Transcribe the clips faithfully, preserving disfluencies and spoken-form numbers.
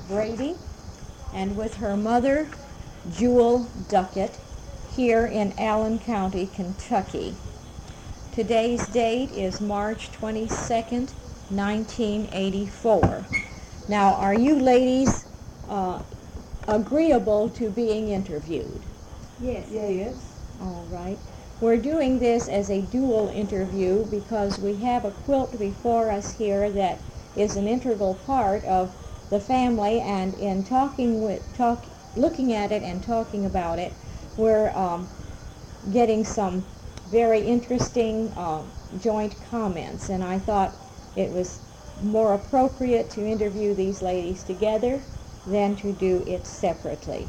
Brady, and with her mother, Jewel Duckett, here in Allen County, Kentucky. Today's date is March twenty-second, nineteen eighty-four. Now, are you ladies uh, agreeable to being interviewed? Yes. Yes. All right. We're doing this as a dual interview because we have a quilt before us here that is an integral part of the family, and in talking with talk looking at it and talking about it, we're um, getting some very interesting uh, joint comments, and I thought it was more appropriate to interview these ladies together than to do it separately.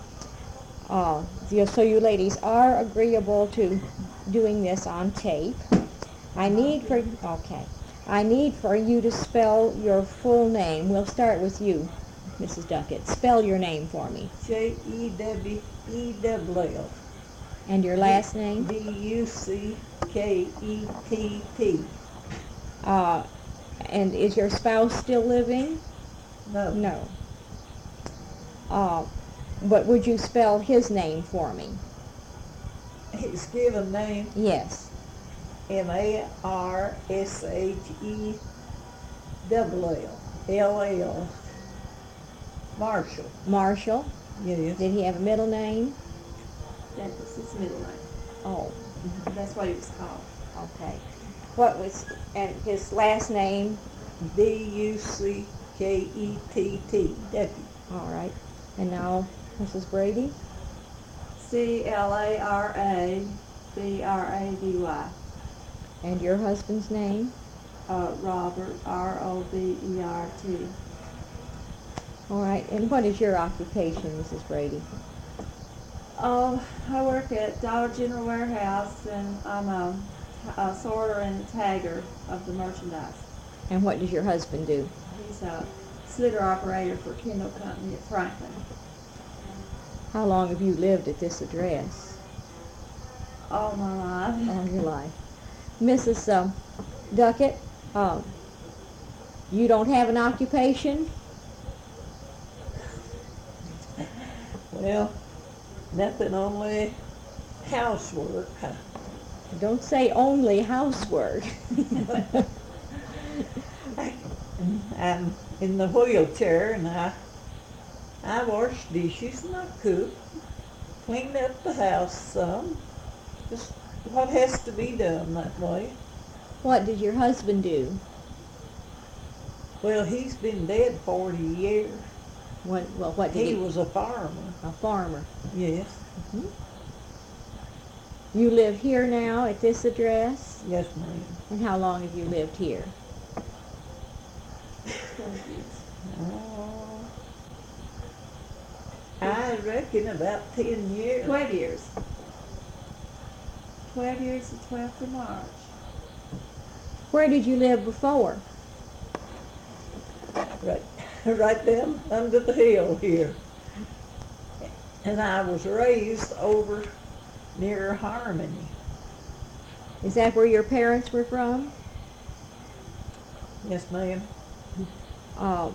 Uh, so you ladies are agreeable to doing this on tape. I need for okay. I need for you to spell your full name. We'll start with you, Missus Duckett. Spell your name for me. J E W E W L. And your last name? D U C K E T T. Uh, and is your spouse still living? No. No. Uh, but would you spell his name for me? His given name, Yes. M A R S H E W L. L L. Marshall. Marshall. Yes. Did he have a middle name? That was his middle name. Oh, That's what he was called. okay. What was, and his last name? D U C K E T T. Deputy. All right. And now, Missus Brady? C L A R A B R A D Y. And your husband's name? Uh, Robert, R O B E R T. All right. And what is your occupation, Missus Brady? Oh, I work at Dollar General Warehouse, and I'm a, a sorter and a tagger of the merchandise. And what does your husband do? He's a slitter operator for Kendall Company at Franklin. How long have you lived at this address? All my life. All your life. Missus Um, Duckett, um, you don't have an occupation? Well, nothing, only housework. Don't say only housework. I'm in the wheelchair, and I I wash dishes and I cook, clean up the house some. Just what has to be done that way. What did your husband do? Well, he's been dead forty years. What, well, what did He he? was a farmer. A farmer. Yes. Mhm. You live here now at this address? Yes, ma'am. And how long have you lived here? Oh, I reckon about ten years. Twelve years. Twelve years the twelfth of March. Where did you live before? Right, right down under the hill here. And I was raised over near Harmony. Is that where your parents were from? Yes, ma'am. Uh,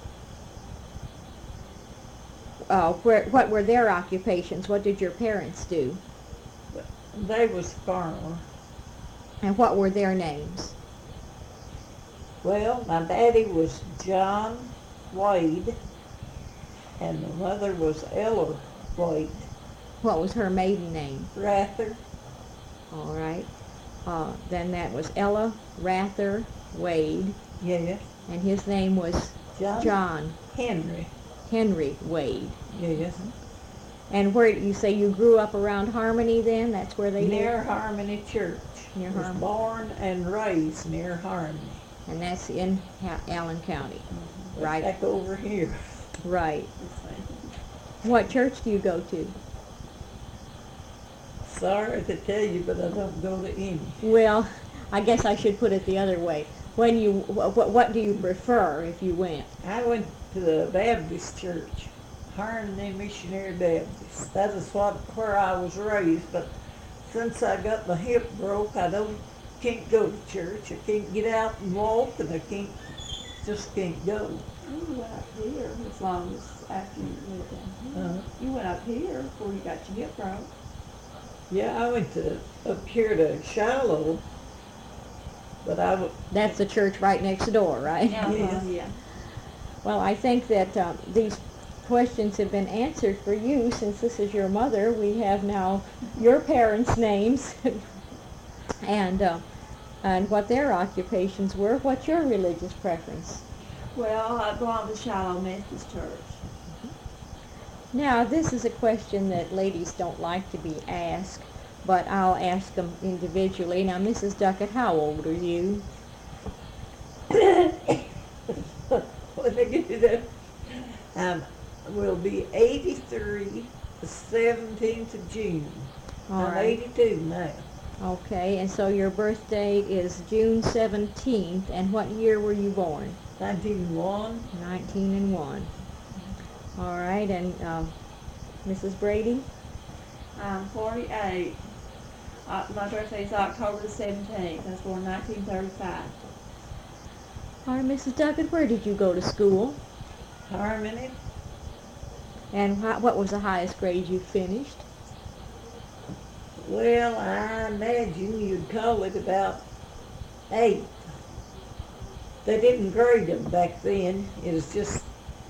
uh, where, what were their occupations? What did your parents do? They was farmer. And what were their names? Well, my daddy was John Wade, and my mother was Ella Wade. What was her maiden name? Rather. All right. Uh, then that was Ella Rather Wade, Yes. and his name was John, John Henry. Henry Wade. Yes. And where you say you grew up around Harmony then? That's where they Near lived? Harmony Church. Near was Harmony. born and raised near Harmony. And that's in ha- Allen County. Mm-hmm. Right. Back over here. Right. What church do you go to? Sorry to tell you, but I don't go to any. Well, I guess I should put it the other way. When you, what, what do you prefer if you went? I went to the Baptist church, Harmony Missionary Baptist. That is what where I was raised. But since I got my hip broke, I don't can't go to church. I can't get out and walk, and I can't just can't go. You went up here as long as after you lived down here. Uh, You went up here before you got your hip broke. yeah, I went to up here to Shiloh, but I w- That's the church right next door, right? Yes. Yeah. Well, I think that um, these questions have been answered for you. Since this is your mother, we have now your parents' names and uh, and what their occupations were. What's your religious preference? Well, I belong to Shiloh Methodist Church. Now, this is a question that ladies don't like to be asked, but I'll ask them individually. Now, Missus Duckett, how old are you? when I get it up, um, will be eighty-three, the seventeenth of June. All I'm right. eighty-two now. Okay, and so your birthday is June seventeenth, and what year were you born? nineteen one. nineteen and one. All right, and um, Missus Brady? I'm forty-eight. Uh, my birthday is October the seventeenth. I was born in nineteen thirty-five. All right, Missus Duckett, where did you go to school? Harmony. And wha- what was the highest grade you finished? Well, I imagine you'd call it about eight. They didn't grade them back then. It was just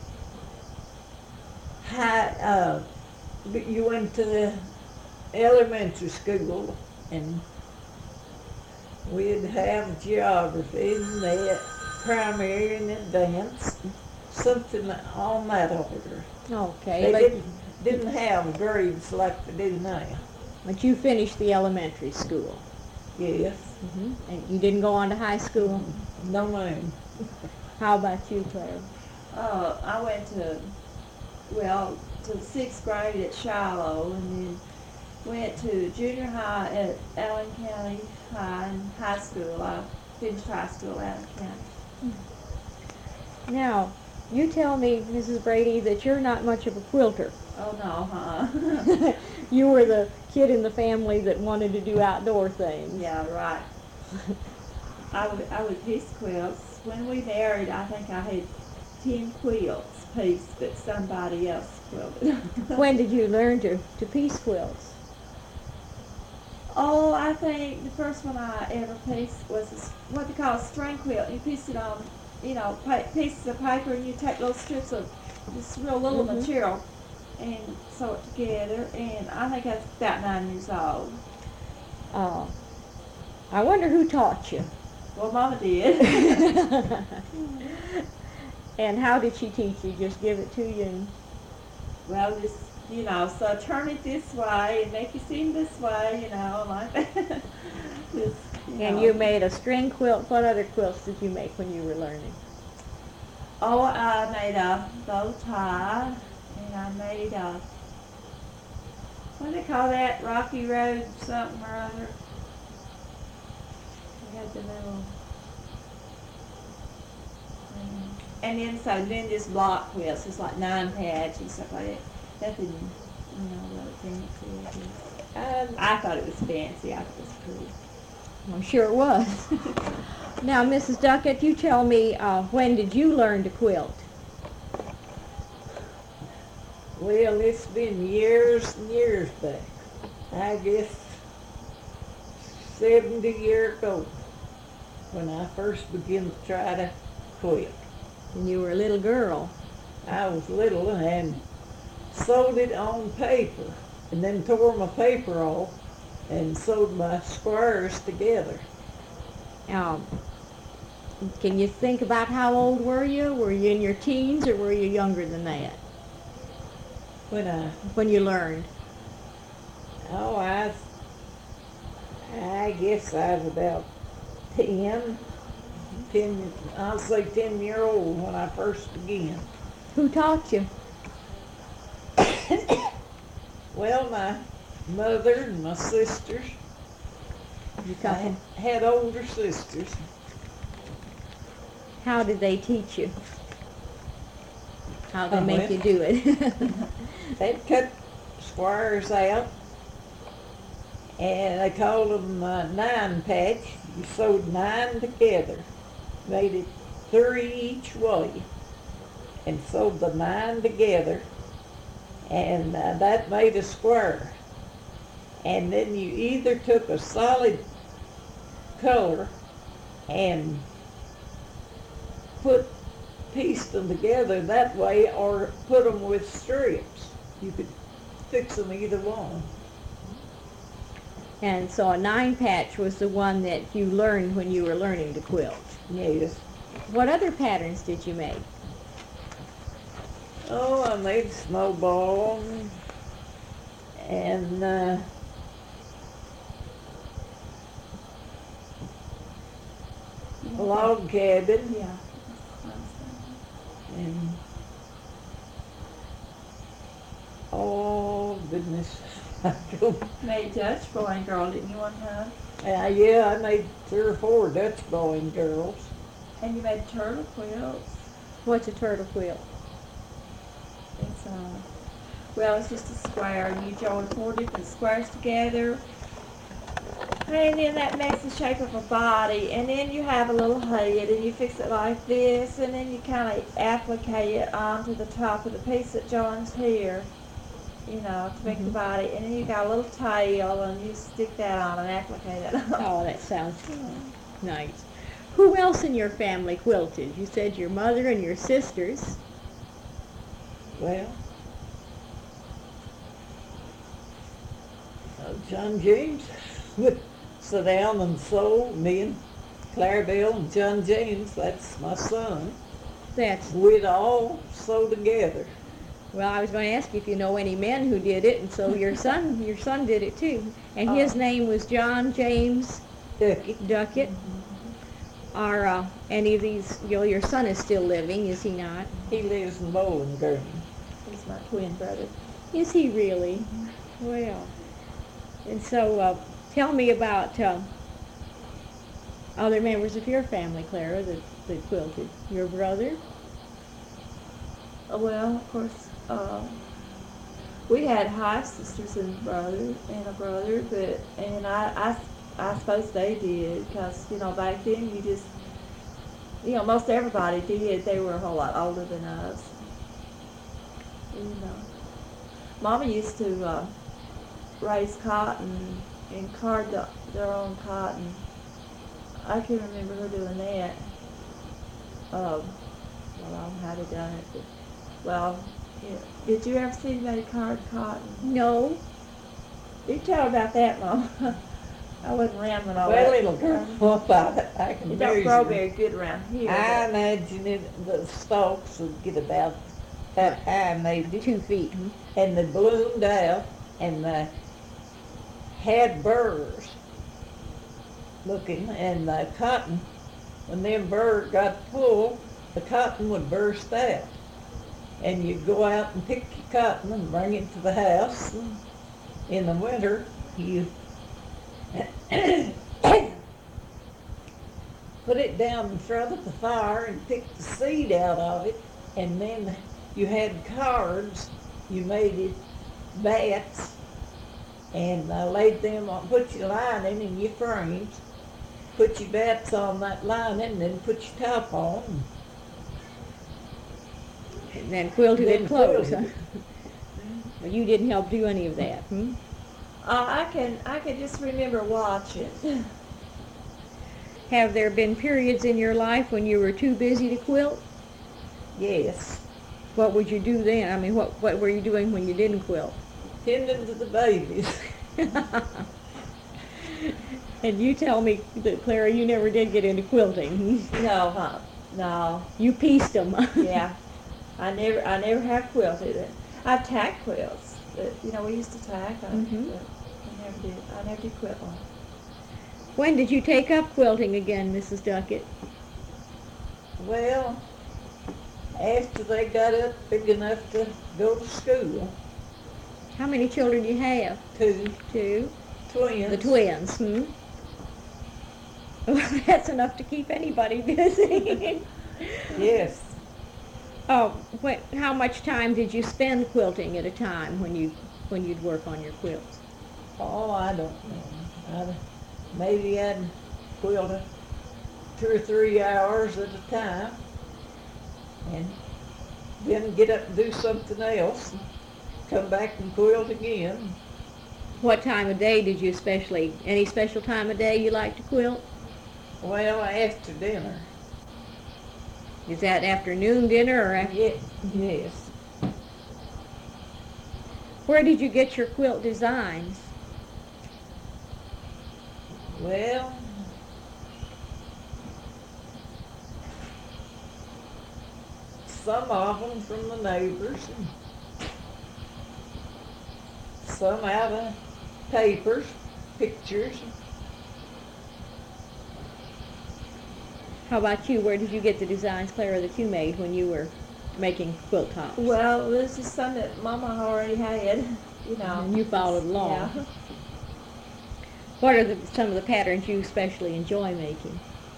high. Uh, but you went to the elementary school, and we'd have geography and that, primary and advanced, something on that order. Okay, They but, didn't didn't have grades like they do now. but you finished the elementary school. Yes. hmm And you didn't go on to high school? No ma'am. How about you, Claire? Uh, I went to, well, to sixth grade at Shiloh, and then went to junior high at Allen County High and high school. I finished high school at Allen County. Now, you tell me, Missus Brady, that you're not much of a quilter. Oh no, huh? You were the kid in the family that wanted to do outdoor things. Yeah, right. I would, I would piece quilts. When we married, I think I had ten quilts pieced, but somebody else quilted. When did you learn to, to piece quilts? Oh, I think the first one I ever pieced was a s what they call a string quilt. You piece it on, you know, pa- pieces of paper, and you take little strips of this real little Mhm. material and sew it together. And I think I was about nine years old. Uh, I wonder who taught you. Well, Mama did. And how did she teach you? Just give it to you and... Well, just, you know, so turn it this way and make it seem this way, you know, like that. Just, you And know. you made a string quilt. What other quilts did you make when you were learning? Oh, I made a bow tie, and I made a, what do they call that, Rocky Road something or other. We had the little, um, and then so then this block quilts, it's like nine pads and stuff like that. Nothing, you know, really fancy. I, I thought it was fancy. I thought it was pretty. I'm sure it was. Now, Missus Duckett, you tell me, uh, when did you learn to quilt? well, it's been years and years back. I guess seventy years ago when I first began to try to quilt. When you were a little girl. I was little and sewed it on paper and then tore my paper off and sewed my squares together. Um, can you think about how old were you? Were you in your teens or were you younger than that When I, when you learned? oh, I, I guess I was about ten, ten, I'll say ten year old when I first began. Who taught you? Well, my mother and my sisters. You I couple. had older sisters. How did they teach you? How they Uh, make well- you do it? They'd cut squares out, and they called them uh, nine patch. You sewed nine together, made it three each way and sewed the nine together, and uh, that made a square. And then you either took a solid color and put pieced them together that way, or put them with strips. You could fix them either one. And so a nine patch was the one that you learned when you were learning to quilt. Yes. What other patterns did you make? Oh, I made snowball and uh, a log cabin Yeah. and oh goodness, I don't. Made Dutch boy and girl, didn't you, one time? Uh, yeah, I made three or four Dutch boy and girls. And you made turtle quilts. What's a turtle quilt? It's uh, well, it's just a square, and you join four different squares together, and then that makes the shape of a body, and then you have a little head, and you fix it like this, and then you kind of applicate it onto the top of the piece that joins here, you know, to make Mhm. the body, and then you got a little tail, and you stick that on and applicate it on. Oh, that sounds nice. Who else in your family quilted? You said your mother and your sisters. Well, uh, John James would sit down and sew. Me and Clarabelle and John James, that's my son, That's, we'd all sew together. well, I was going to ask you if you know any men who did it, and so your son, your son did it too. And his Oh. name was John James Ducky. Duckett. Are uh, any of these, you know, your son is still living, is he not? He lives in Bowling Green. He's my twin brother. Is he really? Well, and so uh, tell me about uh, other members of your family, Clara, that, that quilted. Your brother? Uh, Well, of course, uh, we had half sisters and brother and a brother, but and I, I, I suppose they did, because you know back then you just, you know, most everybody did. They were a whole lot older than us. You know, Mama used to uh, raise cotton and card the, their own cotton. I can remember her doing that. Um, well, I don't know how they done it, but well, yeah. Did you ever see anybody card cotton? No. You tell about that, Mom. I wasn't around when all Well, that. it'll grow up. I, I can It don't grow very good around here. I but- imagine it, the stalks would get about that high maybe, Two feet. hmm? and they bloomed out, and they had burrs looking, and the cotton, when them burrs got full, the cotton would burst out. And you'd go out and pick your cotton and bring it to the house. And in the winter, you put it down in front of the fire and pick the seed out of it, and then you had cards. You made it bats, and uh, laid them on, put your lining in your frames, put your bats on that lining, and then put your top on. And then quilted Then it close. quilted Huh? Well, you didn't help do any of that. Hmm? Uh, I can I can just remember watching. Have there been periods in your life when you were too busy to quilt? Yes, What would you do then? I mean, what, what were you doing when you didn't quilt? tending to the babies. And you tell me that, Clara, you never did get into quilting. No, huh? No. You pieced them. Yeah. I never I never have quilted it. I've tacked quilts. But, you know, we used to tack them, Mhm. but I never did. I never did quilt one. When did you take up quilting again, Missus Duckett? Well, after they got up big enough to go to school, How many children do you have? two Two. twins. The twins, hmm? Well, that's enough to keep anybody busy. Yes. Oh, what, how much time did you spend quilting at a time when you when you'd work on your quilts? Oh, I don't know. I, maybe I'd quilt a two or three hours at a time, and then get up and do something else, and come back and quilt again. What time of day did you especially, any special time of day you like to quilt? Well, after dinner. Is that afternoon dinner or after? Ye- yes. Where did you get your quilt designs? Well, some of them from the neighbors, and some out of papers, pictures. How about you? Where did you get the designs, Clara, that you made when you were making quilt tops? Well, this is some that Mama already had, you know. And you followed along. Yeah. What are the, some of the patterns you especially enjoy making?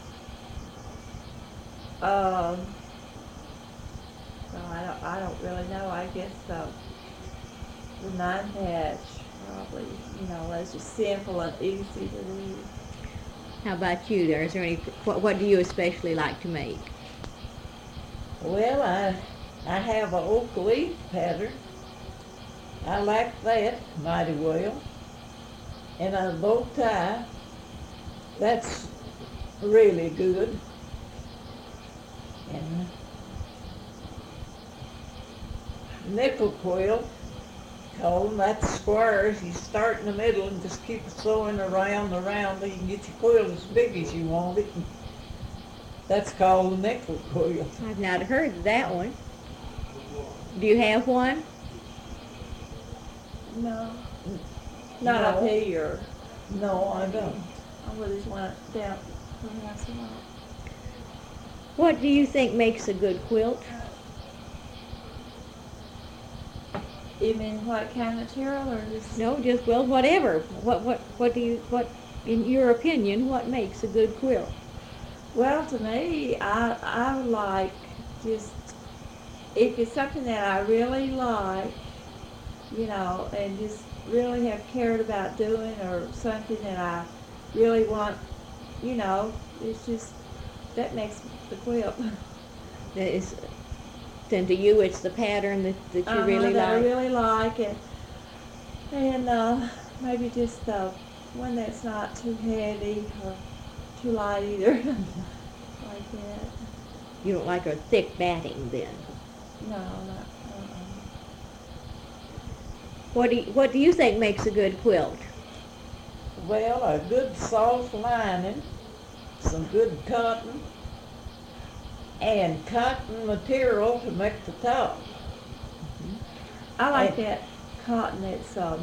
Um, well, I don't, I don't really know. I guess uh, the nine patch probably, you know, that's just simple and easy to do. How about you there? Is there any, what, what do you especially like to make? Well, I, I have a oak leaf pattern. I like that mighty well. And a bow tie, that's really good. And nickel quilt, call them, that's squares. You start in the middle and just keep sewing around and around till you can get your quilt as big as you want it. That's called a nickel quilt. I've not heard of that one. Do you have one? No. Not No. up here. No, I don't. I would just want it down. Perhaps not. What do you think makes a good quilt? You mean what kind of material or just? No, just, well, whatever. What, what, what do you, what, in your opinion, what makes a good quilt? Well, to me, I I like just if it's something that I really like, you know, and just really have cared about doing, or something that I really want, you know, it's just that makes the quilt. That is, then to you, it's the pattern that, that you Uh-huh, really that I like? really like, and and uh, maybe just uh, one that's not too heavy or too light either, like that. You don't like a thick batting then? No, not. Uh-uh. What do you, what do you think makes a good quilt? Well, a good soft lining, some good cotton, and cotton material to make the top. I like And- that cotton. It's um.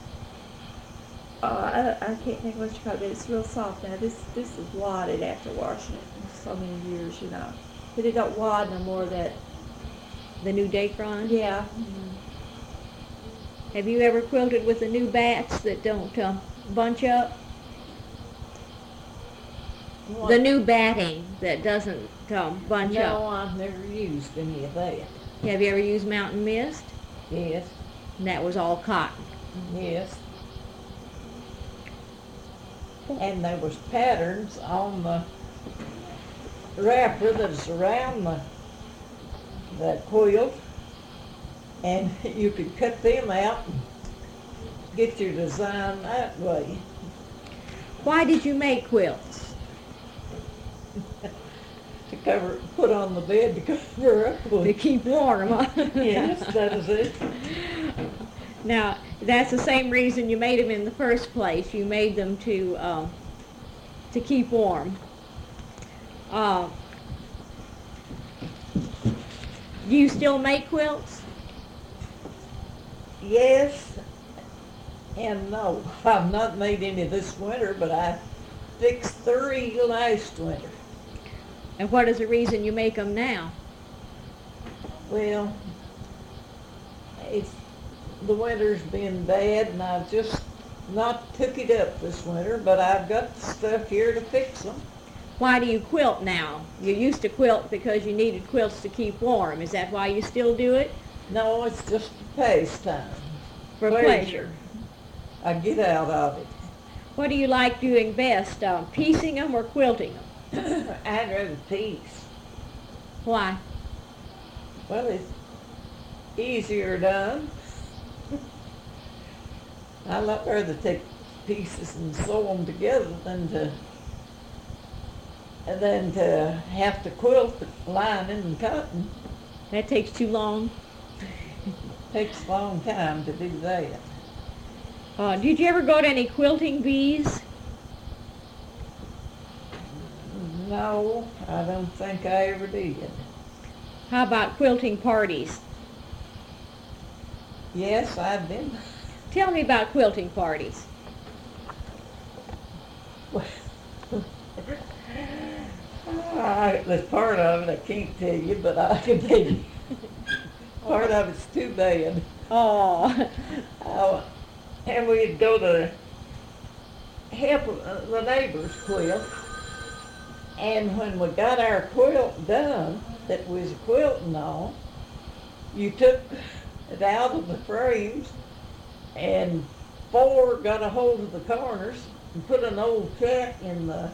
Uh, I, I can't think what you call it, but it's real soft now. This this is wadded after washing it for so many years, you know. But it don't wad no more. That The new Dacron? yeah. Have you ever quilted with the new bats that don't uh, bunch up? What- The new batting that doesn't um, bunch No, up. I've never used any of that. Have you ever used Mountain Mist? Yes, And that was all cotton. yes. And there was patterns on the wrapper that's around the, the quilt, and you could cut them out and get your design that way. Why did you make quilts? To cover, put on the bed to cover up To with. keep warm, huh? Yes, that is it. Now, that's the same reason you made them in the first place. You made them to um, to keep warm. Uh, do you still make quilts? Yes and no. I've not made any this winter, but I fixed three last winter. And what is the reason you make them now? Well, it's, the winter's been bad, and I've just not took it up this winter, but I've got the stuff here to fix them. Why do you quilt now? You used to quilt because you needed quilts to keep warm. Is that why you still do it? No, it's just a pastime. For pleasure. I get out of it. What do you like doing best, uh, piecing them or quilting them? I'd rather piece. Why? Well, it's easier done. I like rather take pieces and sew them together than to and then to have to quilt the lining and cotton. That takes too long. Takes a long time to do that. Uh, did you ever go to any quilting bees? No, I don't think I ever did. How about quilting parties? Yes, I've been. Tell me about quilting parties. I, there's part of it I can't tell you, but I can tell you. Part of it's too bad. Oh, Oh, and we'd go to help uh, the neighbors quilt. And when we got our quilt done, that was quilting on, you took it out of the frames and four got a hold of the corners and put an old cat in the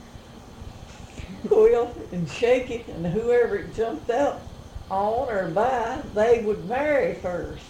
quilt and shake it, and whoever it jumped out on or by, they would marry first.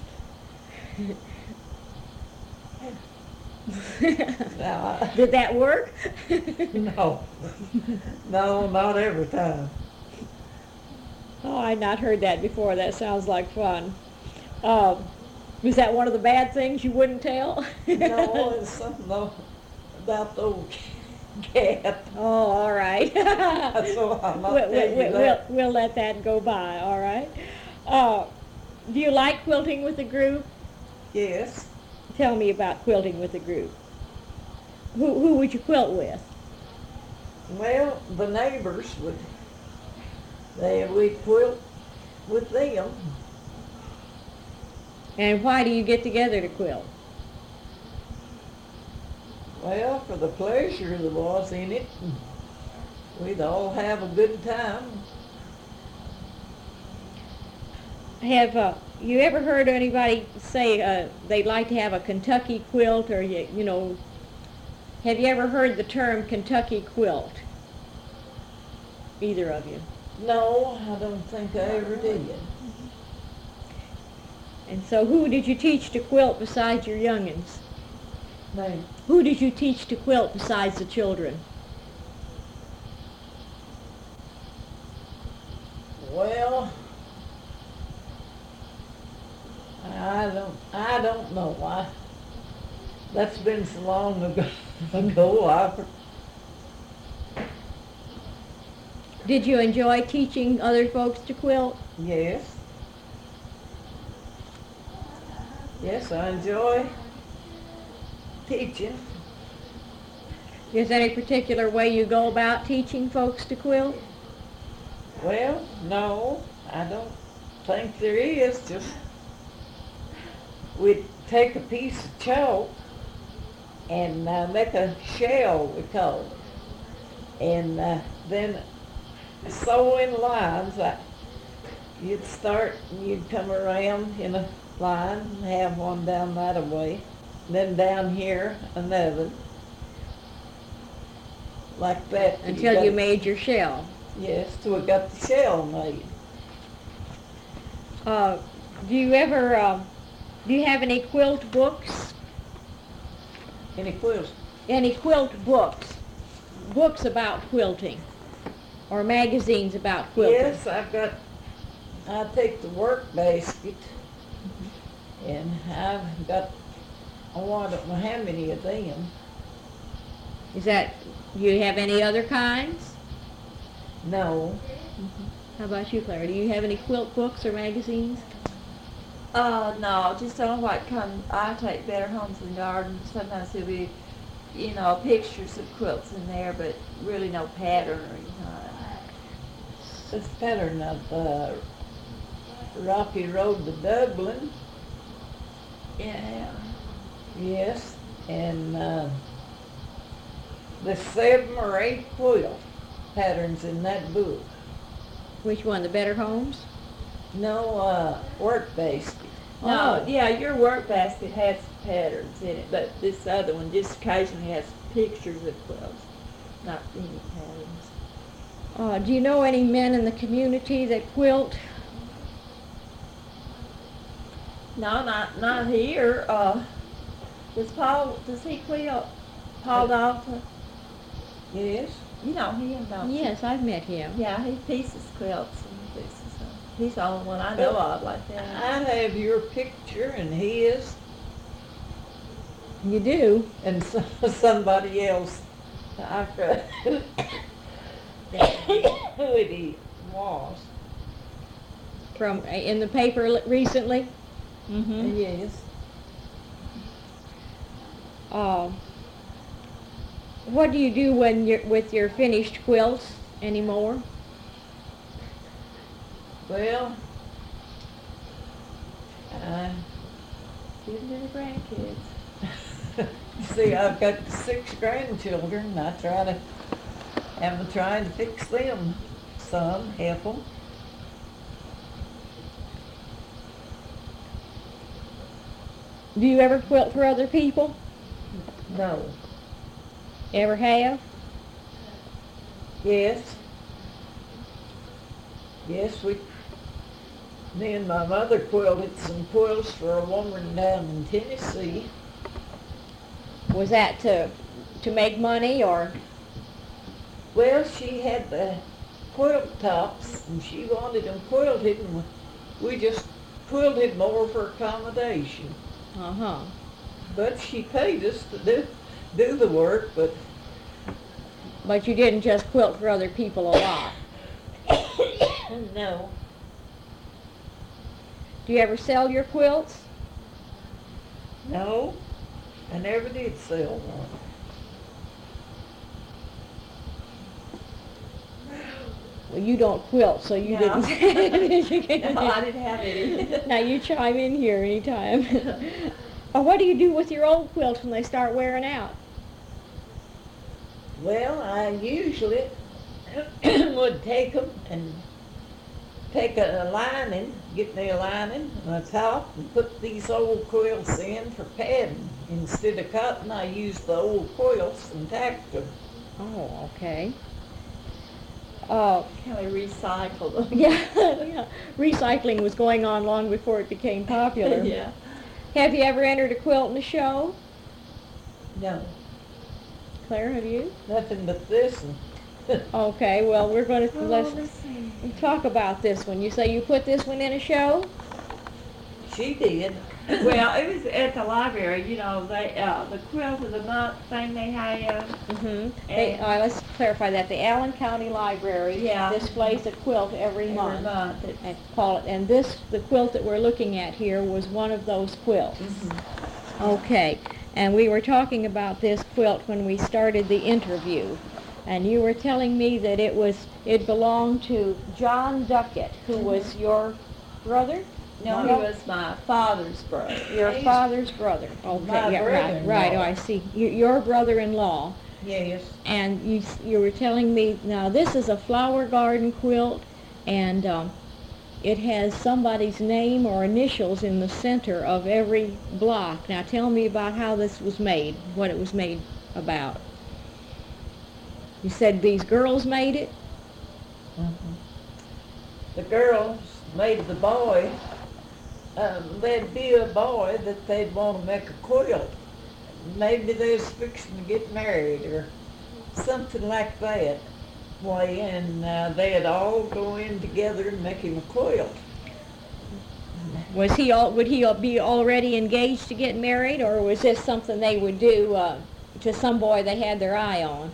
Now, I- did that work? no, no, not every time. Oh, I'd not heard that before. That sounds like fun. Um, was that one of the bad things you wouldn't tell? No, it's something though about the old cat. Oh, all right. So I'm not we'll, telling we'll, you we'll, that. we'll let that go by, all right? Uh, do you like quilting with a group? Yes. Tell me about quilting with a group. Who, who would you quilt with? Well, the neighbors would, they, we quilt with them. And why do you get together to quilt? Well, for the pleasure there was in it. We'd all have a good time. Have uh, you ever heard anybody say uh, they'd like to have a Kentucky quilt, or you, you know, have you ever heard the term Kentucky quilt? Either of you. No, I don't think I ever did. And so who did you teach to quilt besides your youngins? No. Who did you teach to quilt besides the children? Well, I don't, I don't know. I, that's been so long ago. ago I, Did you enjoy teaching other folks to quilt? yes. Yes, I enjoy teaching. Is there any particular way you go about teaching folks to quilt? Well, no, I don't think there is. Just we'd take a piece of chalk and uh, make a shell, we call it, and uh, then sew in lines. Like you'd start, and you'd come around in a line and have one down that way, then down here another, like that. till Until got you it- made your shell. Yes, till we got the shell made. Uh, do you ever, uh, do you have any quilt books? Any quills? Any quilt books? Books about quilting? Or magazines about quilting? Yes, I've got, I take the work basket, and I've got, oh, I don't know how many of them. Is that, do you have any other kinds? No, How about you, Clara? Do you have any quilt books or magazines? Uh, no, just on what comes. I take Better Homes and Gardens. Sometimes there'll be, you know, pictures of quilts in there, but really no pattern or anything. it's pattern of uh, Rocky Road to Dublin, Yeah. yes, and uh, the seven or eight quilt patterns in that book. Which one, the Better Homes? No, uh, work basket. No, Oh. yeah, your work basket has patterns in it, but this other one just occasionally has pictures of quilts, not any patterns. Uh, do you know any men in the community that quilt? No, not not here. Uh, does Paul? Does he quilt? Paul Dalton? Yes. You know him, don't you? Yes, I've met him. Yeah, he pieces quilts and pieces them. He's the only one I know of like that. I have your picture and his You do? and so, somebody else. I could who it was. From uh, in the paper li- recently? Mm-hmm. Yes. Uh, what do you do when you're with your finished quilts anymore? Well, uh, Give them to the grandkids. see, I've got six grandchildren, and I try to, am trying to fix them some, help them. Do you ever quilt for other people? No. Ever have? Yes. Yes, we, me and my mother quilted some quilts for a woman down in Tennessee. Was that to to make money or? Well, she had the quilt tops and she wanted them quilted and we just quilted more for accommodation. Uh-huh. But she paid us to do, do the work, but But you didn't just quilt for other people a lot. no. Do you ever sell your quilts? No, I never did sell one. Well, you don't quilt, so you No. didn't. No, I didn't have any. Now you chime in here anytime. Or what do you do with your old quilts when they start wearing out? Well, I usually would take them and take a, a lining, get me a lining on the top and put these old quilts in for padding. Instead of cotton, I used the old quilts and tacked them. Oh, okay. Uh, Kind of recycled them. yeah, yeah. Recycling was going on long before it became popular. Yeah. Have you ever entered a quilt in a show? No, Claire, have you? nothing but this. And Okay, well, we're going to, Oh, let's let's see. talk about this one. You say you put this one in a show? she did. Well, it was at the library, you know, they, uh, the quilt of the month thing they have. Mm-hmm. They, And- uh, let's clarify that. The Allen County Library Yeah. displays a quilt every, Every month. month. It's- And call it, and this, the quilt that we're looking at here was one of those quilts. Mhm. Okay, and we were talking about this quilt when we started the interview. And you were telling me that it was, it belonged to John Duckett, who was your brother? No, he was my father's brother. Your He's father's brother. Okay, my yeah, right, brother-in-law. right, oh, I see. You- Your brother-in-law. Yes. And you, you were telling me, now this is a flower garden quilt, and um, it has somebody's name or initials in the center of every block. Now tell me about how this was made, what it was made about. You said these girls made it? Mhm. The girls made the boy, um, there'd be a boy that they'd want to make a quilt. Maybe they was fixing to get married or something like that. Way, and uh, they'd all go in together and make him a quilt. Was he all, would he be already engaged to get married, or was this something they would do uh, to some boy they had their eye on?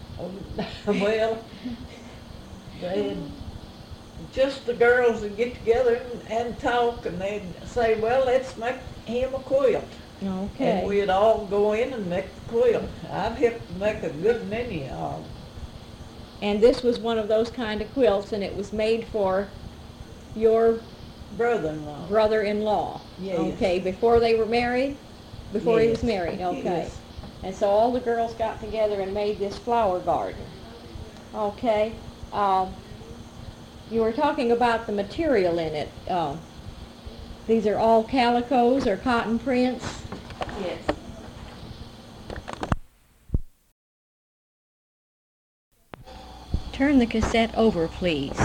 Well, they'd, just the girls would get together and, and talk, and they'd say, well, let's make him a quilt. And Okay. we'd all go in and make the quilt. I've helped to make a good many of them. And this was one of those kind of quilts, and it was made for your Brother-in-law. brother-in-law. Yes. Okay, before they were married? Before he was Yes. married, okay. Yes. And so all the girls got together and made this flower garden. Okay. Um, you were talking about the material in it. Uh, these are all calicos or cotton prints. Yes. Turn Turn the cassette over, please.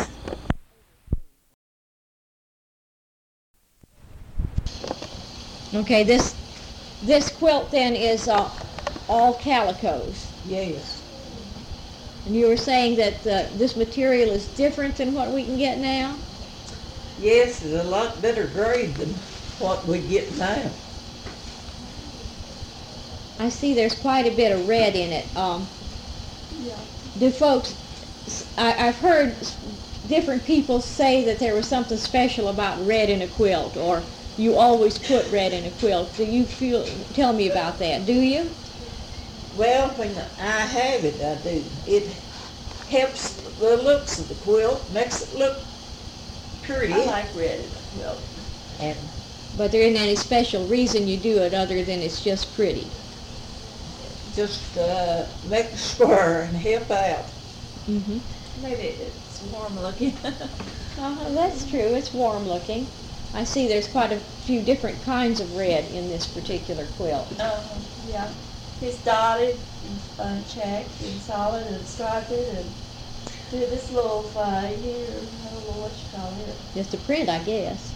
Okay, this this quilt then is uh, all calicos. Yes. And you were saying that uh, this material is different than what we can get now? Yes, it's a lot better grade than what we get now. I see there's quite a bit of red in it. Um, Yeah. do folks, I, I've heard different people say that there was something special about red in a quilt, or you always put red in a quilt. Do you feel, tell me about that, do you? Well, when I have it, I do. It helps the looks of the quilt, makes it look pretty. I like red in a quilt. And But there isn't any special reason you do it other than it's just pretty. just uh, make a square and help out. Mm-hmm. Maybe it's warm looking. Uh, that's true. It's warm looking. I see there's quite a few different kinds of red in this particular quilt. uh, yeah. It's dotted and uh, checked and solid and striped and do this little fade here, I don't know what you call it, Just a print, I guess.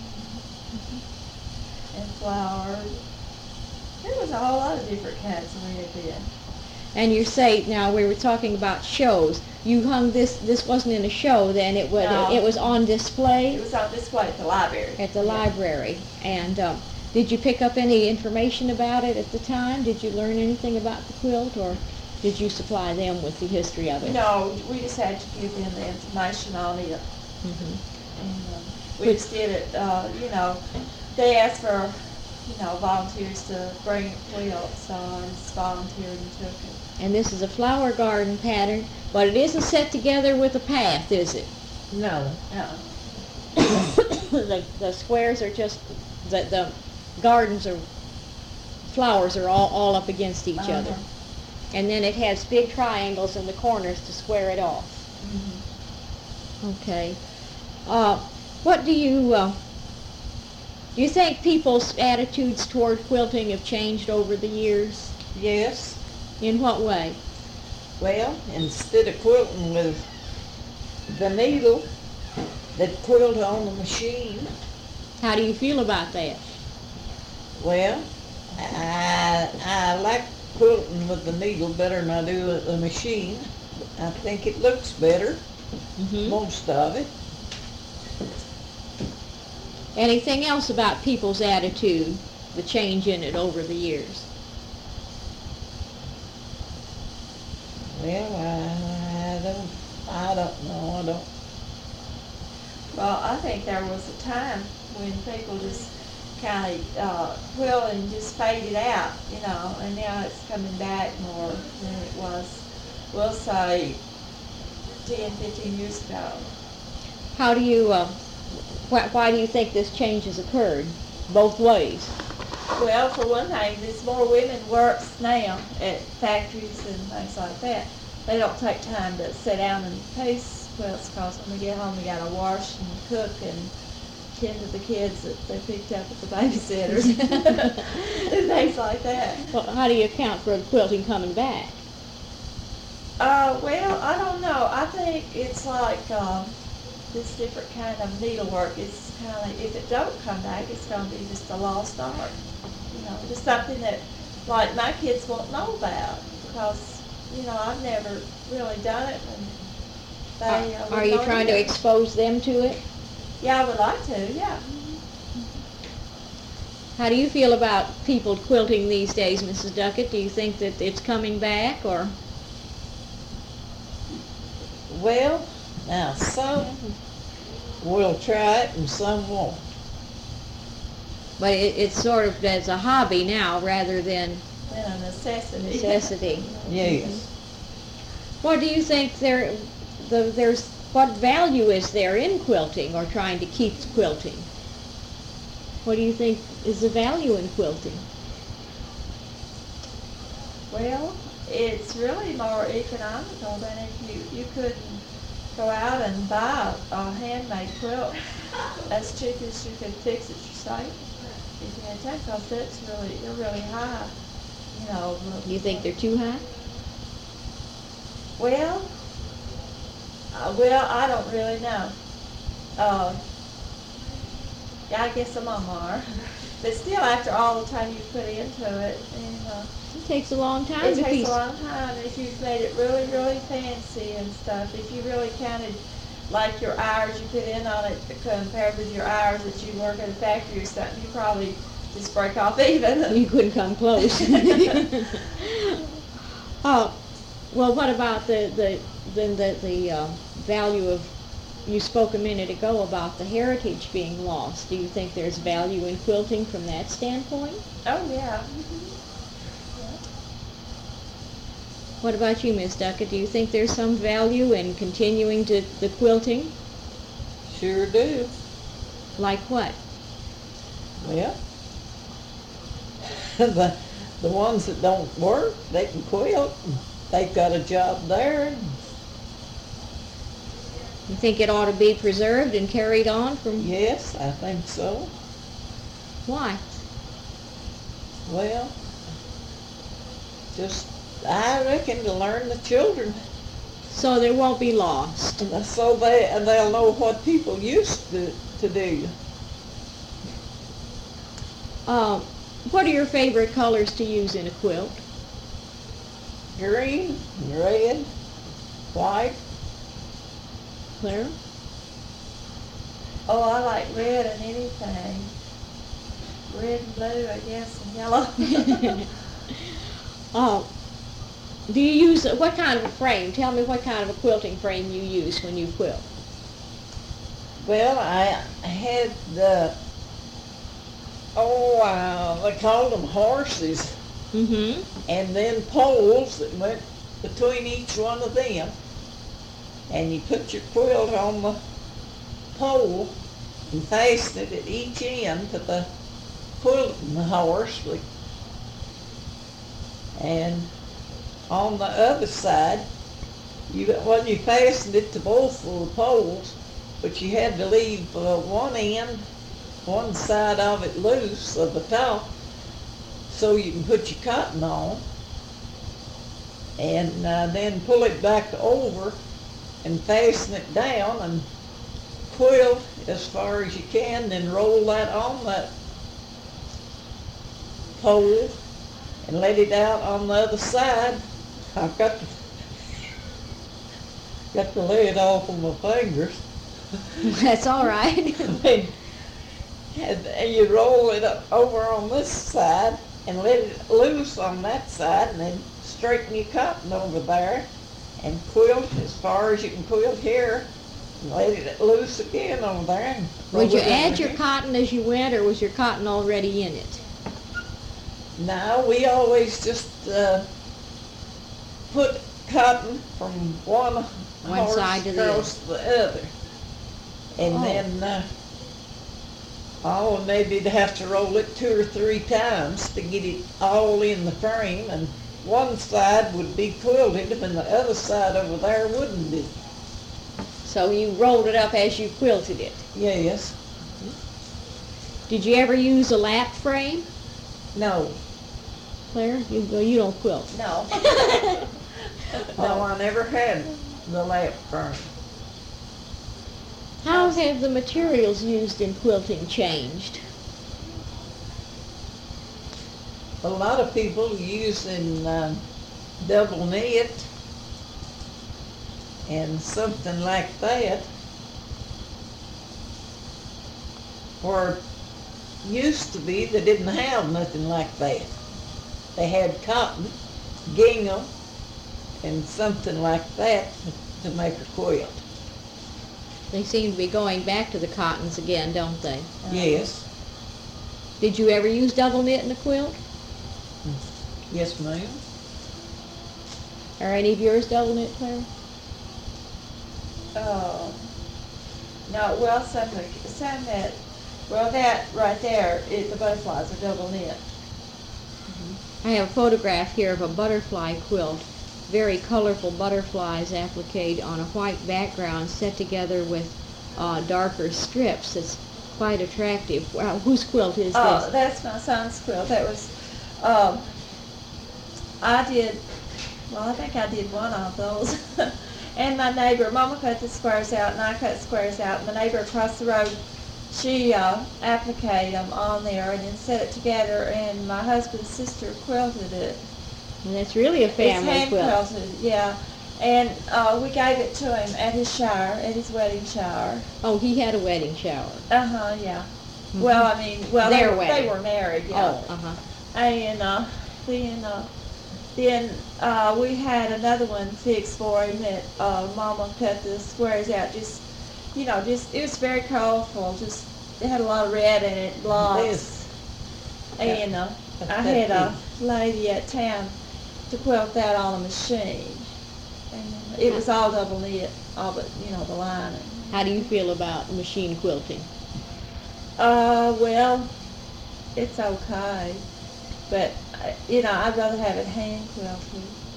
and flowers. There was a whole lot of different kinds of red then. And you say, now we were talking about shows. You hung this, this wasn't in a show then, it was, No. it was on display It was on display at the library. at the Yeah. library. And um, did you pick up any information about it at the time? Did you learn anything about the quilt, or did you supply them with the history of it? No, we just had to give them the information on it. Mhm. And um, we just did it, uh, you know, they asked for, you know, volunteers to bring a quilt, so I just volunteered and took it. And this is a flower garden pattern, but it isn't set together with a path, is it? No. Uh, the, the squares are just, the, the gardens are, flowers are all, all up against each Uh-huh. other. And then it has big triangles in the corners to square it off. mhm. Okay. Uh, what do you, uh, do you think people's attitudes toward quilting have changed over the years? Yes. In what way? Well, instead of quilting with the needle, they quilt on the machine. How do you feel about that? Well, I, I like quilting with the needle better than I do with the machine. I think it looks better, Mm-hmm. most of it. Anything else about people's attitude, the change in it over the years? Well, I, I don't, I don't know, I don't. Well, I think there was a time when people just kind of uh, quilted and just faded out, you know, and now it's coming back more than it was, we'll say, ten, fifteen years ago. How do you, uh, why, why do you think this change has occurred? Both ways. Well, for one thing, there's more women works now at factories and things like that. They don't take time to sit down and piece quilts because when they get home, they gotta wash and cook and tend to the kids that they picked up at the babysitters and things like that. Well, how do you account for the quilting coming back? Uh, well, I don't know. I think it's like um, this different kind of needlework. It's kind of, if it don't come back, it's going to be just a lost art. You know, just something that, like, my kids won't know about because, you know, I've never really done it. And they, uh, Are wouldn't you know trying to either. expose them to it? Yeah, I would like to, yeah. How do you feel about people quilting these days, Missus Duckett? Do you think that it's coming back, or? Well, now some will try it and some won't. But it, it's sort of as a hobby now rather than Been a necessity. necessity. Yes. What do you think there, the, there's, what value is there in quilting or trying to keep quilting? What do you think is the value in quilting? Well, it's really more economical than if you, you couldn't go out and buy a handmade quilt as cheap as you could fix it yourself. If you had time, because that's really, they're really high, you know. Do you think they're too high? Well, Uh, well, I don't really know. Uh, yeah, I guess some of them are. But still, after all the time you put into it, and uh, It takes a long time it to takes piece. a long time if you've made it really, really fancy and stuff. If you really counted like your hours you put in on it compared with your hours that you work at a factory or something, you probably just break off even. You couldn't come close. Oh, well, what about the the then the the uh, value of? You spoke a minute ago about the heritage being lost. Do you think there's value in quilting from that standpoint? Oh yeah. What about you, Miss Duckett? Do you think there's some value in continuing to the quilting? Sure do. Like what? Well, the the ones that don't work, they can quilt. They've got a job there. You think it ought to be preserved and carried on from? Yes, I think so. Why? Well, just I reckon to learn the children, So there won't be lost. and so they and they'll know what people used to to do. Uh, what are your favorite colors to use in a quilt? Green, red, white. Claire? Oh, I like red and anything. Red and blue, I guess, and yellow. uh, do you use, what kind of a frame? Tell me what kind of a quilting frame you use when you quilt. Well, I had the oh, uh, they called them horses, Mm-hmm. and then poles that went between each one of them. And you put your quilt on the pole and fastened it at each end to the quilting horse. And on the other side, you well, you fastened it to both of the poles, but you had to leave uh, one end, one side of it loose of the top, so you can put your cotton on, and uh, then pull it back over and fasten it down and quilt as far as you can, then roll that on that pole and let it out on the other side. I've got to, got to lay it off on my fingers. That's all right. and, and you roll it up over on this side and let it loose on that side, and then straighten your cotton over there and quilt as far as you can quilt here, and let it loose again over there. And roll Would you it add over your here. cotton as you went, or was your cotton already in it? No, we always just uh, put cotton from one, One horse side to the across the other. And Oh. then, uh, oh, maybe you'd have to roll it two or three times to get it all in the frame, and one side would be quilted and the other side over there wouldn't be. So you rolled it up as you quilted it. Yes. Did you ever use a lap frame, No. Claire? You, well, you don't quilt. No. No, I never had the lap frame. How have the materials used in quilting changed? A lot of people using uh, double knit and something like that, or used to be they didn't have nothing like that. They had cotton, gingham, and something like that to make a quilt. They seem to be going back to the cottons again, don't they? Yes. Did you ever use double knit in a quilt? Yes, ma'am. Are any of yours double knit, Claire? Oh, no, well, some, some that, well, that right there, it, the butterflies are double knit. I have a photograph here of a butterfly quilt. Very colorful butterflies appliqued on a white background set together with uh, darker strips. It's quite attractive. Wow, whose quilt is Oh, this? that's my son's quilt. That was, um, I did, well, I think I did one of those. And my neighbor, Mama cut the squares out, and I cut squares out. And the neighbor across the road, she uh, appliqued them on there and then set it together. And my husband's sister quilted it. And that's really a It's family hand quilt. quilted, yeah. And uh, we gave it to him at his shower, at his wedding shower. Oh, he had a wedding shower. Uh huh, yeah. Mhm. Well, I mean, well, Their they, wedding. they were married, yeah. Oh, uh-huh. And uh, then, uh, then uh, we had another one fixed for him that uh, Mama cut the squares out. Just, you know, just it was very colorful. Just it had a lot of red in it, blocks. This, And uh, That's I that had a big. lady at town to quilt that on a machine. And it was all double knit, all but you know the lining. How do you feel about machine quilting? Uh, well, it's okay, but uh, you know I'd rather have it hand quilted.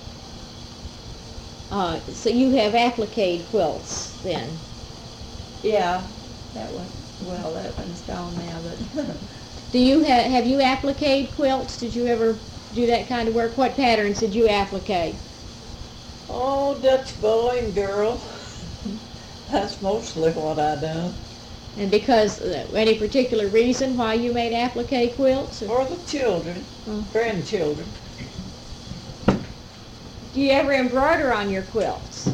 Uh, so you have applique quilts then. Yeah, that one. Well, that one's gone now, but Do you have, have you applique quilts? Did you ever do that kind of work? What patterns did you applique? oh, Dutch boy and girl. That's mostly what I done. And because, uh, any particular reason why you made applique quilts? Or For the children, Oh. grandchildren. do you ever embroider on your quilts?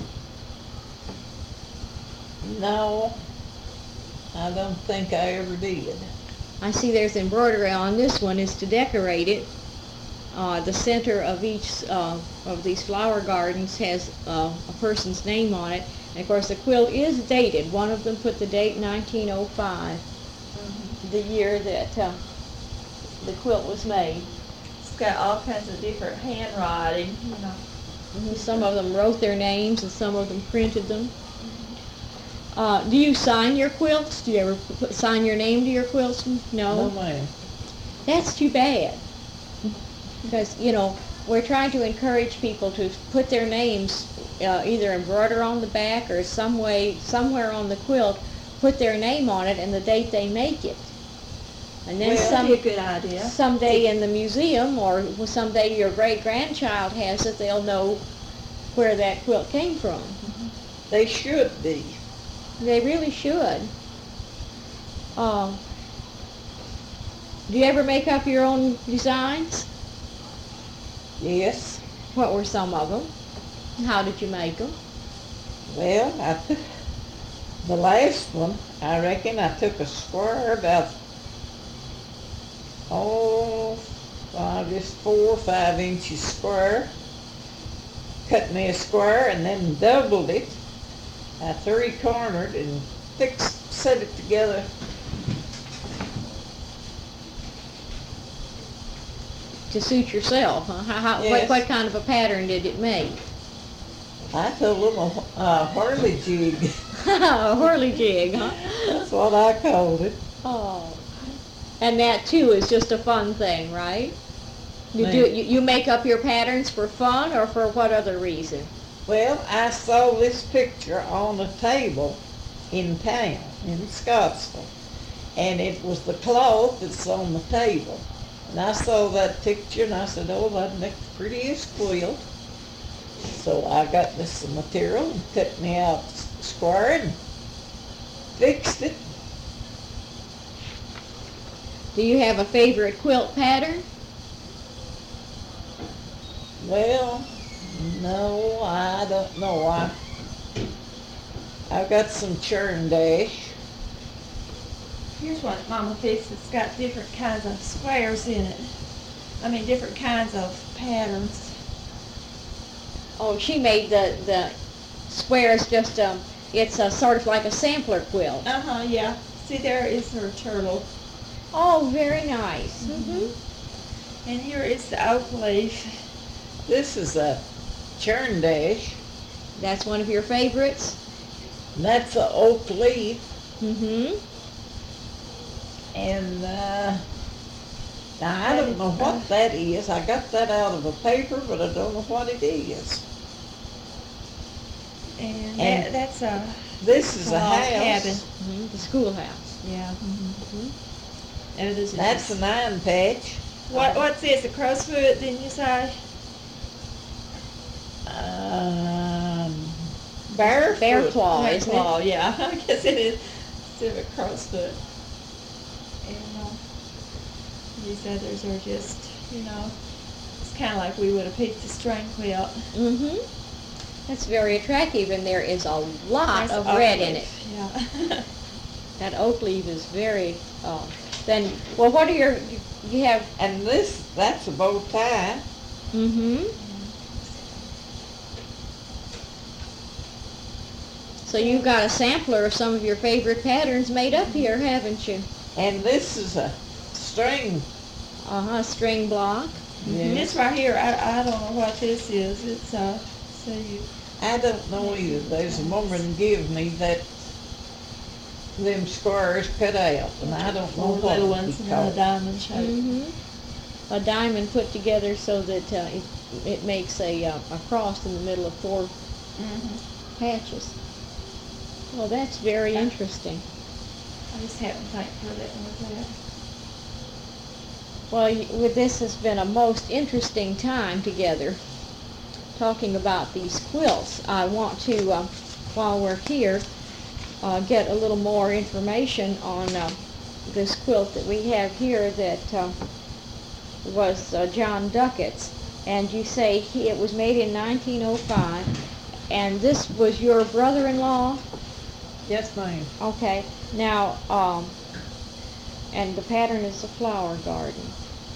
No, I don't think I ever did. I see there's embroidery on this one is to decorate it. Uh, the center of each uh, of these flower gardens has uh, a person's name on it. And of course the quilt is dated. One of them put the date nineteen oh five, the year that uh, the quilt was made. it's got all kinds of different handwriting. You know. Mhm. Some of them wrote their names and some of them printed them. Uh, do you sign your quilts? Do you ever put, sign your name to your quilts? No, ma'am. That's too bad. Because, you know, we're trying to encourage people to put their names, uh, either embroider on the back or some way, somewhere on the quilt, put their name on it and the date they make it. And then Well, some, That'd be a good idea. someday in the museum or someday your great-grandchild has it, they'll know where that quilt came from. They should be. They really should. Um, do you ever make up your own designs? Yes. What were some of them? How did you make them? Well, I took the last one. I reckon I took a square about oh, uh, just four or five inches square. Cut me a square and then doubled it. I three-cornered and fixed, set it together. To suit yourself, huh? How, how, what, Yes. what kind of a pattern did it make? I told them a uh, whirly jig. A whirly jig, huh? That's what I called it. Oh. And that too is just a fun thing, right? You do Right. you, you make up your patterns for fun or for what other reason? Well, I saw this picture on a table in town, in Scottsville, and it was the cloth that's on the table. And I saw that picture and I said, oh, that'd make the prettiest quilt. So I got this material and cut me out square and fixed it. Do you have a favorite quilt pattern? Well, no, I don't know. I, I've got some churn dash. Here's one Mama fixed. It's got different kinds of squares in it. I mean, different kinds of patterns. Oh, she made the, the squares just, um, it's a sort of like a sampler quilt. Uh huh. Yeah. See, there is her turtle, Oh, very nice. Mm-hmm. and here is the oak leaf. This is a churn dash. That's one of your favorites? And that's a oak leaf. Mm-hmm. And uh, now I don't know what that is. I got that out of a paper, but I don't know what it is. And, And- that, that's a This is a log house. cabin. Mm-hmm. The schoolhouse. Yeah. Mm-hmm. And it is. That's a nine patch. What? What's this? A crow's foot? Didn't you say? Um, Bear bear foot. claw, Bear isn't claw, it? yeah. I guess it is instead of a crowsfoot. And uh, these others are just, you know, it's kind of like we would have picked a string quilt. Mm-hmm. That's very attractive, and there is a lot Nice of oak red in leaf, it. Yeah. That oak leaf is very, uh, then, well, what are your, you- you have, And this, that's a bow tie. mm-hmm. So you've got a sampler of some of your favorite patterns made up here, haven't you? And this is a string. Uh-huh, string block. And this right here, I, I don't know what this is. It's, uh, so you, I don't know either. There's a woman give me that, them squares cut out, and I don't know four what little it ones be and a called. diamond shape. Mm-hmm. A diamond put together so that uh, it, it makes a, uh, a cross in the middle of four Mm-hmm. patches. Well, that's very Yeah. interesting. I just haven't think where that one was at. Well, y- with this has been a most interesting time together, talking about these quilts. I want to, uh, while we're here, uh, get a little more information on uh, this quilt that we have here that uh, was uh, John Duckett's. And you say he, it was made in nineteen oh five, and this was your brother-in-law? Yes, ma'am. Okay. Now, um, and the pattern is a flower garden.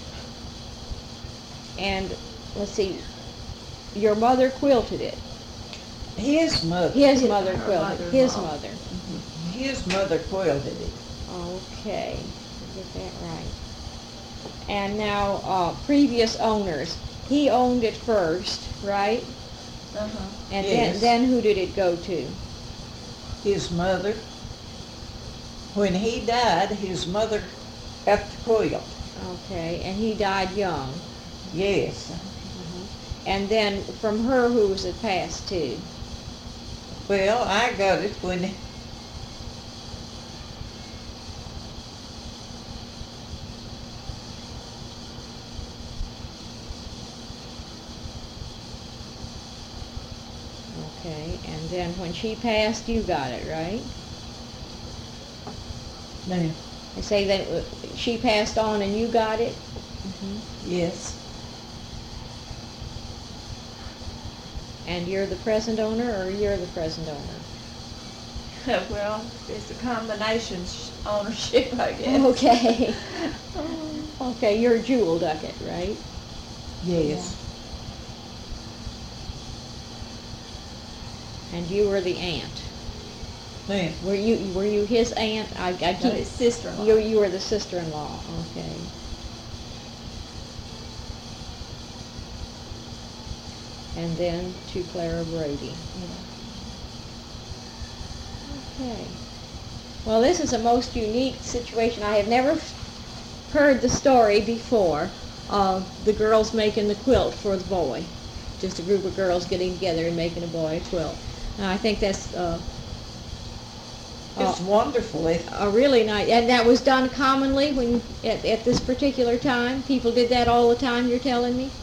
And let's see, your mother quilted it. His mother. His His- mother her quilted. His mother-in-law. mother. His mother quilted it. Okay, get that right. And now, uh, previous owners. He owned it first, right? Uh-huh. And Yes. then, then who did it go to? His mother. When he died, his mother got the quilt. Okay, and he died young. Yes. And then from her, who was it passed to? Well, I got it when Okay, and then when she passed, you got it, right? no, They say that uh, she passed on and you got it? yes, And you're the present owner, or you're the present owner? Well, it's a combination sh- ownership, I guess. Okay. Okay, you're Jewel Duckett, right? yes, And you were the aunt. ma'am. Were you were you his aunt? I, I No, keep, his sister-in-law. you you were the sister-in-law. Okay. And then to Clara Brady. Okay. Well, this is a most unique situation. I have never heard the story before of the girls making the quilt for the boy. Just a group of girls getting together and making a boy a quilt. And I think that's uh, It's uh, wonderful. It, a really nice, and that was done commonly when at, at this particular time. People did that all the time. You're telling me?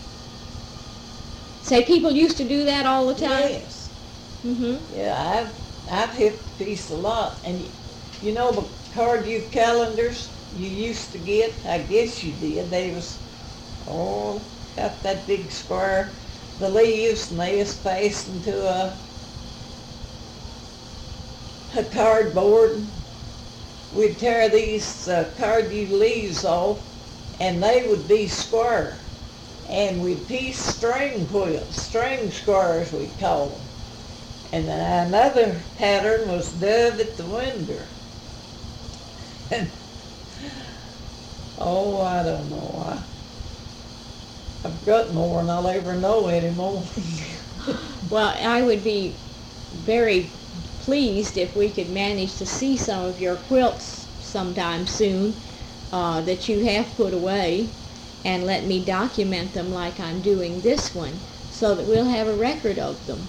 Say people used to do that all the time. yes. Mhm. Yeah, I've I've hit the piece a lot, and y- you know the Cardew calendars you used to get. I guess you did. They was oh got that big square, the leaves, and they was fastened to a a cardboard. We'd tear these uh, Cardew leaves off, and they would be square. And we'd piece string quilts, string squares we call them. And then another pattern was Dove at the Window. And, oh, I don't know. I, I've got more than I'll ever know anymore. Well, I would be very pleased if we could manage to see some of your quilts sometime soon uh, that you have put away, and let me document them like I'm doing this one, so that we'll have a record of them.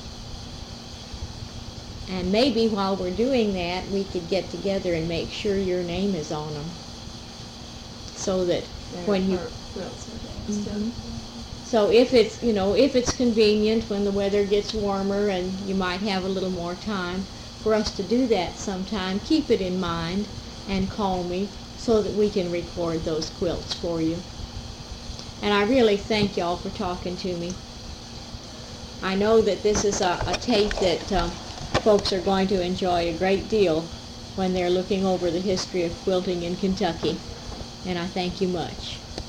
And maybe while we're doing that, we could get together and make sure your name is on them, so that They're when you her quilts are down Mhm. still. So if it's, you know, if it's convenient when the weather gets warmer and you might have a little more time for us to do that sometime, keep it in mind and call me so that we can record those quilts for you. And I really thank y'all for talking to me. I know that this is a, a tape that um, folks are going to enjoy a great deal when they're looking over the history of quilting in Kentucky. And I thank you much.